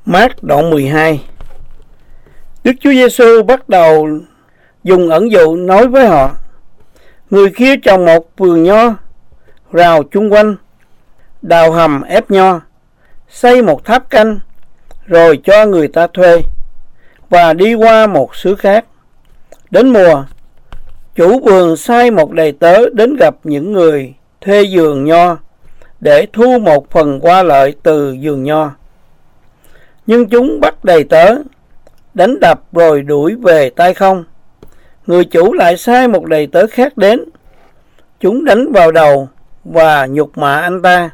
Mác đoạn 12. Đức Chúa Giêsu bắt đầu dùng ẩn dụ nói với họ: người kia trồng một vườn nho, rào chung quanh, đào hầm ép nho, xây một tháp canh, rồi cho người ta thuê, và đi qua một xứ khác. Đến mùa, chủ vườn sai một đầy tớ đến gặp những người thuê vườn nho để thu một phần hoa lợi từ vườn nho. Nhưng chúng bắt đầy tớ, đánh đập rồi đuổi về tay không. Người chủ lại sai một đầy tớ khác đến. Chúng đánh vào đầu và nhục mạ anh ta.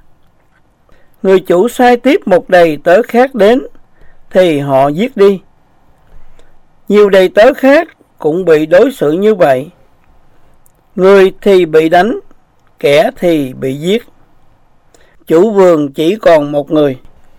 Người chủ sai tiếp một đầy tớ khác đến, thì họ giết đi. Nhiều đầy tớ khác cũng bị đối xử như vậy. Người thì bị đánh, kẻ thì bị giết. Chủ vườn chỉ còn một người,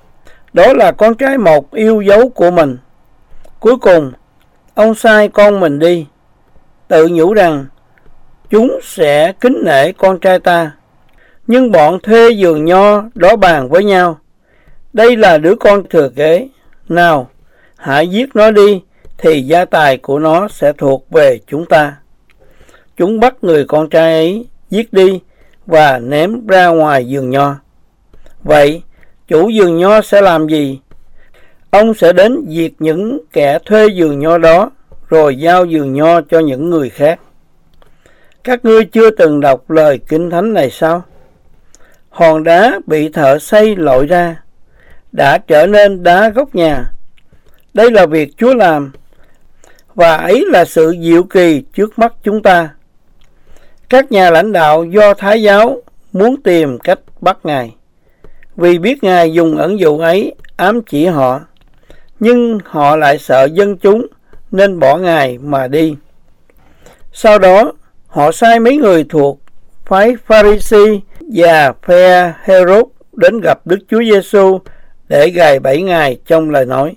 đó là con trai một yêu dấu của mình. Cuối cùng, ông sai con mình đi, tự nhủ rằng chúng sẽ kính nể con trai ta. Nhưng bọn thuê vườn nho đó bàn với nhau: đây là đứa con thừa kế, nào, hãy giết nó đi, thì gia tài của nó sẽ thuộc về chúng ta. Chúng bắt người con trai ấy, giết đi và ném ra ngoài vườn nho. Vậy, chủ vườn nho sẽ làm gì? Ông sẽ đến diệt những kẻ thuê vườn nho đó, rồi giao vườn nho cho những người khác. Các ngươi chưa từng đọc lời Kinh Thánh này sao? Hòn đá bị thợ xây lội ra, đã trở nên đá góc nhà. Đây là việc Chúa làm, và ấy là sự diệu kỳ trước mắt chúng ta. Các nhà lãnh đạo Do Thái giáo muốn tìm cách bắt Ngài, vì biết Ngài dùng ẩn dụ ấy ám chỉ họ. Nhưng họ lại sợ dân chúng, nên bỏ Ngài mà đi. Sau đó, họ sai mấy người thuộc phái Pha-ri-si và phe Hê-rốt đến gặp Đức Chúa Giêsu để gài bẫy Ngài trong lời nói.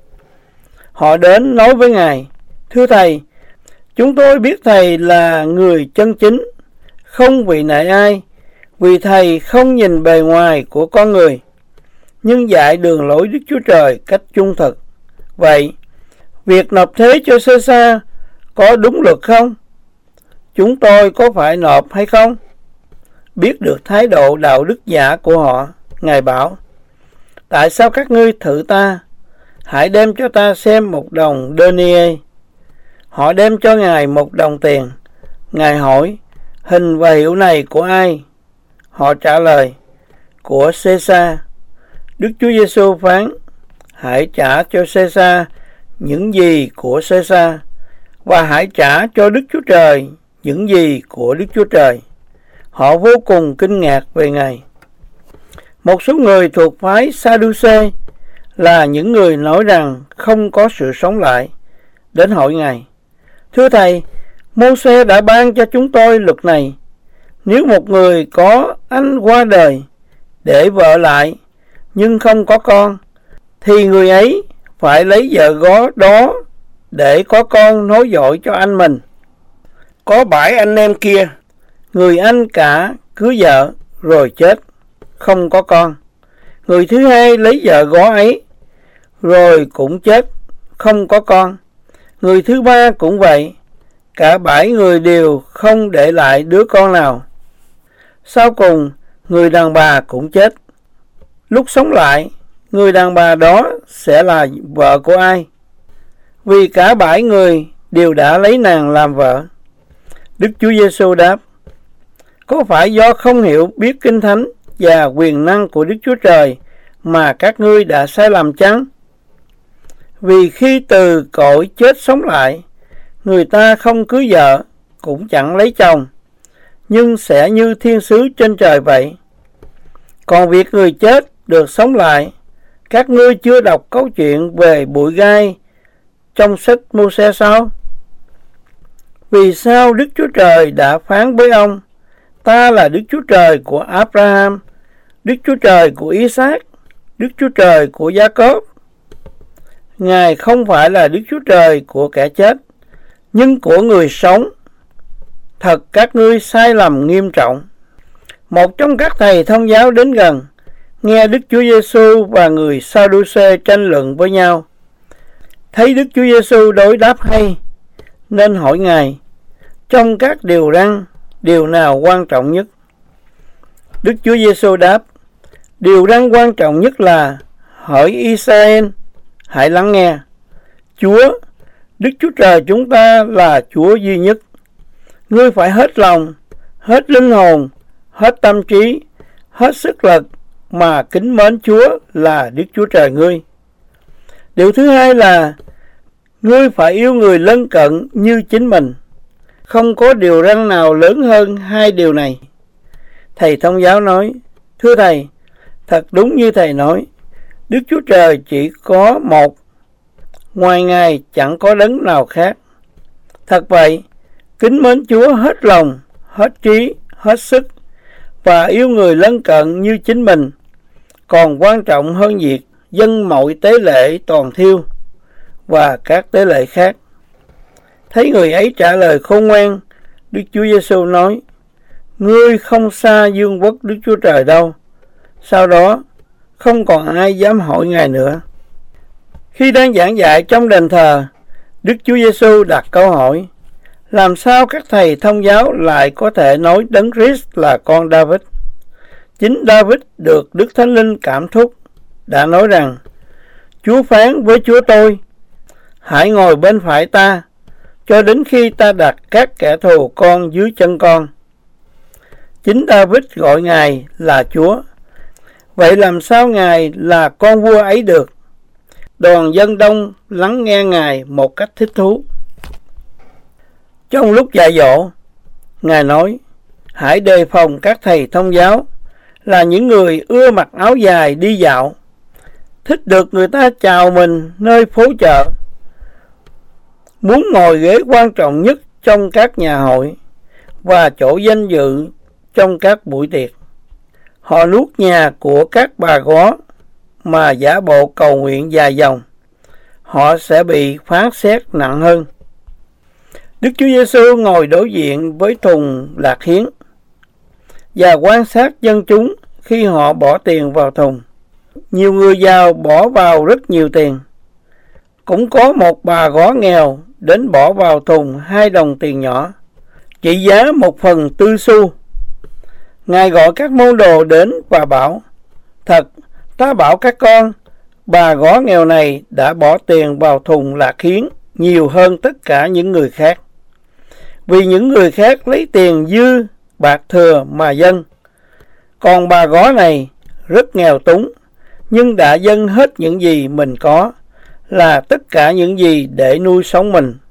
Họ đến nói với Ngài: thưa Thầy, chúng tôi biết Thầy là người chân chính, không vì nể ai, vì Thầy không nhìn bề ngoài của con người, nhưng dạy đường lối Đức Chúa Trời cách trung thực. Vậy, việc nộp thuế cho Xê-sa có đúng luật không? Chúng tôi có phải nộp hay không? Biết được thái độ đạo đức giả của họ, Ngài bảo: tại sao các ngươi thử ta? Hãy đem cho ta xem một đồng denier. Họ đem cho Ngài một đồng tiền. Ngài hỏi: hình và hiệu này của ai? Họ trả lời: của Xê-sa. Đức Chúa Giêsu phán: hãy trả cho Xê-sa những gì của Xê-sa, và hãy trả cho Đức Chúa Trời những gì của Đức Chúa Trời. Họ vô cùng kinh ngạc về Ngài. Một số người thuộc phái Sa-đu-xê, là những người nói rằng không có sự sống lại, đến hỏi Ngài: thưa Thầy, Mô-sê đã ban cho chúng tôi luật này: nếu một người có anh qua đời, để vợ lại, nhưng không có con, thì người ấy phải lấy vợ gó đó để có con nối dõi cho anh mình. Có 7 anh em kia, người anh cả cưới vợ rồi chết, không có con. Người thứ hai lấy vợ gó ấy, rồi cũng chết, không có con. Người thứ ba cũng vậy, cả 7 người đều không để lại đứa con nào. Sau cùng, người đàn bà cũng chết. Lúc sống lại, người đàn bà đó sẽ là vợ của ai? Vì cả 7 người đều đã lấy nàng làm vợ. Đức Chúa Giêsu đáp: có phải do không hiểu biết Kinh Thánh và quyền năng của Đức Chúa Trời mà các ngươi đã sai lầm chăng? Vì khi từ cõi chết sống lại, người ta không cưới vợ, cũng chẳng lấy chồng, nhưng sẽ như thiên sứ trên trời vậy. Còn việc người chết được sống lại, các ngươi chưa đọc câu chuyện về bụi gai trong sách Mô-sê sao? Vì sao Đức Chúa Trời đã phán với ông: ta là Đức Chúa Trời của Abraham, Đức Chúa Trời của Isaac, Đức Chúa Trời của Gia-cốp? Ngài không phải là Đức Chúa Trời của kẻ chết, nhưng của người sống. Thật các ngươi sai lầm nghiêm trọng. Một trong các thầy thông giáo đến gần, nghe Đức Chúa Giêsu và người Sa-đu-xê tranh luận với nhau. Thấy Đức Chúa Giêsu đối đáp hay, nên hỏi Ngài, trong các điều răn, điều nào quan trọng nhất? Đức Chúa Giêsu đáp, điều răn quan trọng nhất là, hỡi Israel, hãy lắng nghe. Chúa, Đức Chúa Trời chúng ta là Chúa duy nhất. Ngươi phải hết lòng, hết linh hồn, hết tâm trí, hết sức lực mà kính mến Chúa là Đức Chúa Trời ngươi. Điều thứ hai là, ngươi phải yêu người lân cận như chính mình. Không có điều răn nào lớn hơn hai điều này. Thầy thông giáo nói, thưa Thầy, thật đúng như Thầy nói, Đức Chúa Trời chỉ có một, ngoài Ngài chẳng có đấng nào khác. Thật vậy, kính mến Chúa hết lòng, hết trí, hết sức và yêu người lân cận như chính mình còn quan trọng hơn việc dâng mọi tế lễ toàn thiêu và các tế lễ khác. Thấy người ấy trả lời khôn ngoan, Đức Chúa Giêsu nói, ngươi không xa vương quốc Đức Chúa Trời đâu. Sau đó không còn ai dám hỏi Ngài nữa. Khi đang giảng dạy trong đền thờ, Đức Chúa Giêsu đặt câu hỏi, làm sao các thầy thông giáo lại có thể nói Đấng Christ là con David? Chính David được Đức Thánh Linh cảm thúc đã nói rằng, Chúa phán với Chúa tôi, hãy ngồi bên phải ta, cho đến khi ta đặt các kẻ thù con dưới chân con. Chính David gọi Ngài là Chúa. Vậy làm sao Ngài là con vua ấy được? Đoàn dân đông lắng nghe Ngài một cách thích thú. Trong lúc dạy dỗ, Ngài nói, hãy đề phòng các thầy thông giáo là những người ưa mặc áo dài đi dạo, thích được người ta chào mình nơi phố chợ, muốn ngồi ghế quan trọng nhất trong các nhà hội và chỗ danh dự trong các buổi tiệc. Họ nuốt nhà của các bà góa mà giả bộ cầu nguyện dài dòng. Họ sẽ bị phán xét nặng hơn. Đức Chúa Giêsu ngồi đối diện với thùng lạc hiến và quan sát dân chúng khi họ bỏ tiền vào thùng. Nhiều người giàu bỏ vào rất nhiều tiền. Cũng có một bà góa nghèo đến bỏ vào thùng 2 đồng tiền nhỏ, trị giá 1/4 xu. Ngài gọi các môn đồ đến và bảo, thật, ta bảo các con, bà góa nghèo này đã bỏ tiền vào thùng lạc hiến nhiều hơn tất cả những người khác. Vì những người khác lấy tiền dư, bạc thừa mà dâng. Còn bà góa này rất nghèo túng, nhưng đã dâng hết những gì mình có, là tất cả những gì để nuôi sống mình